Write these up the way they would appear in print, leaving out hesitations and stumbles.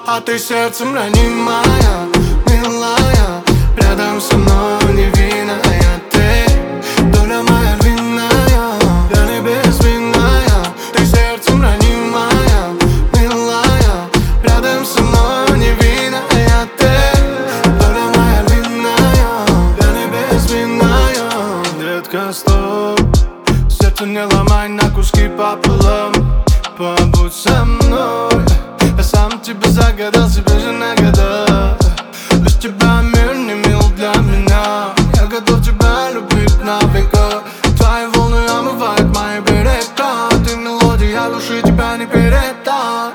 А ты сердцем ранимая, милая, рядом со мной невинная ты, доля моя львиная, я не безвинная. Ты сердцем ранимая, милая, рядом со мной невинная ты, доля моя львиная, я не безвинная. Детка, стоп, сердце не ломай на куски пополам, побудь со мной. Я сам тебе загадал, себе же нагадал. Без тебя мир не мил для меня. Я готов тебя любить навека. Твои волны омывают мои берега. Ты мелодия души, тебя не передать.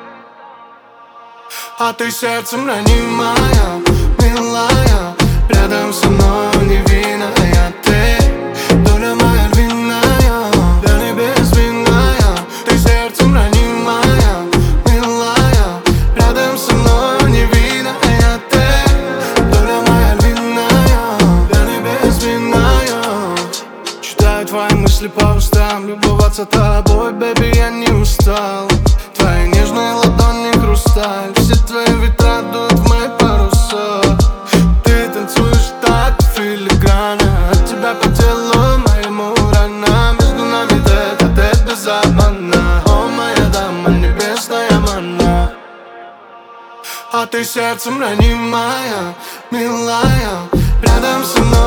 А ты сердцем ранимая, милая, рядом со мной невинная ты, доля моя львиная, я не безвинная. Ты сердцем ранимая, милая, рядом со мной невинная ты, доля моя львиная, я не безвинная. Читаю твои мысли по устам, любоваться тобой, бэби, я не устал. Твои нежные ладони хрусталь, все твои ветра дуют в мои паруса. Ты танцуешь так филигранно, от тебя по телу моему рана. Между нами тет-а-тет без обмана. О, моя дама, небесная манна. А ты сердцем ранимая, милая, рядом со мной